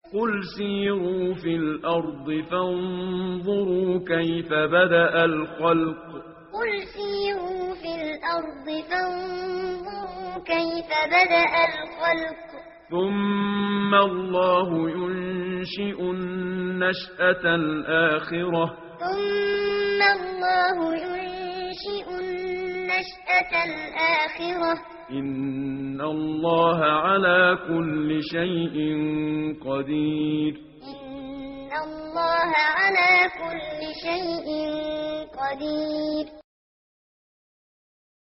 قل سيروا في الأرض فانظروا كيف بدأ الخلق قل سيروا في الأرض فانظروا كيف بدأ الخلق ثم الله ينشئ النشأة الآخرة ثم الله ينشئ النشأة الآخرة إن الله على كل شيء قدير إن الله على كل شيء قدير